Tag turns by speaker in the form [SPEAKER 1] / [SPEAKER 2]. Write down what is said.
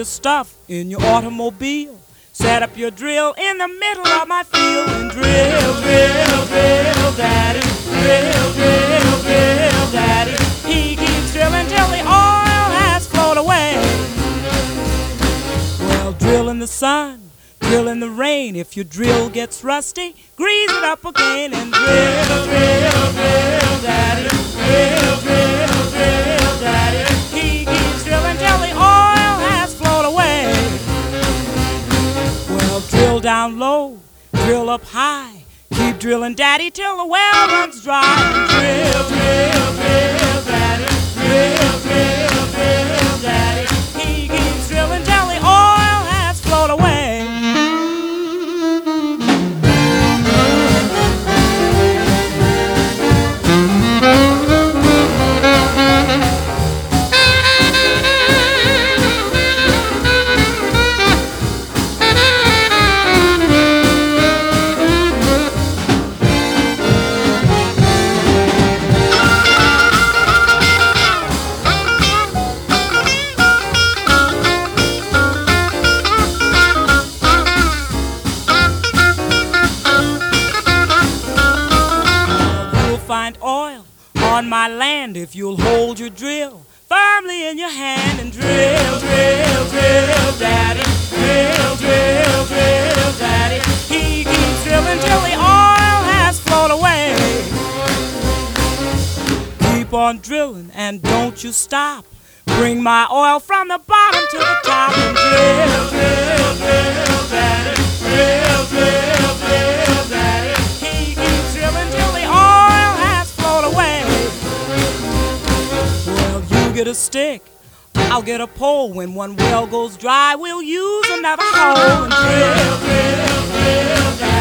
[SPEAKER 1] your stuff in your automobile. Set up your drill in the middle of my field and drill, drill, drill, daddy. Drill, drill, drill, daddy. He keeps drilling till the oil has flowed away. Well, drill in the sun, drill in the rain. If your drill gets rusty, grease it up again and drill, drill, drill, daddy. Drill, drill, drill, daddy. He keeps drilling till the oil has flowed away. Well, drill down low, drill up high. Keep drilling, daddy, till the well runs dry. And drill, drill, drill, daddy. Drill, drill, drill, daddy. He keeps drilling till the oil has flowed away. Find oil on my land if you'll hold your drill firmly in your hand and drill, drill, drill, daddy. Drill, drill, drill, daddy. He keeps drilling till the oil has flowed away. Keep on drilling and don't you stop. Bring my oil from the bottom to the top and drill, drill, drill, daddy. Drill, drill, drill, daddy. He keeps drilling till the oil has flowed away. Well, you get a stick, I'll get a pole. When one well goes dry, we'll use another hole and drill, drill, drill, drill.